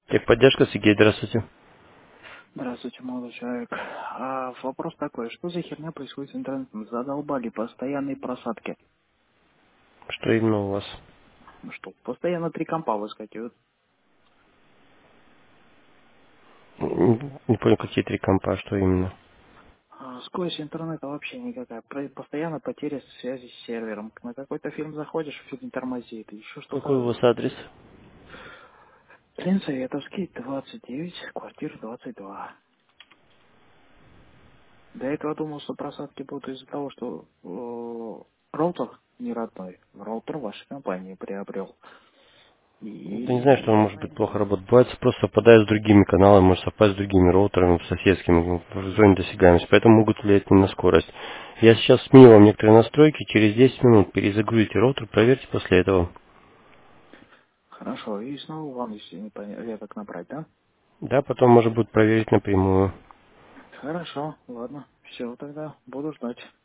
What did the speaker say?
Техподдержка, Сергей, здравствуйте. Здравствуйте, молодой человек. Вопрос такой, что за херня происходит с интернетом? Задолбали постоянные просадки. Что именно у вас? Ну что, постоянно три компа выскакивают. Не понял, какие три компа, что именно? Скорость интернета вообще никакая. Постоянно потеря связи с сервером. На какой-то фильм заходишь, фильм тормозит. Еще Какой у что-то. вас адрес? Ленсоветовский, 29, квартира 22. До этого думал, что просадки будут из-за того, что роутер не родной. Роутер вашей компании приобрел. Я не знаю, что он И может быть плохо работать. Бывает, просто совпадает с другими каналами, может совпасть с другими роутерами, соседскими, в зоне досягаемости. Поэтому могут влиять не на скорость. Я сейчас сменю вам некоторые настройки. Через 10 минут перезагрузите роутер, проверьте после этого. хорошо, и снова вам, если не порядок набрать, да? Да, потом можно будет проверить напрямую. Хорошо, ладно. Все, тогда буду ждать.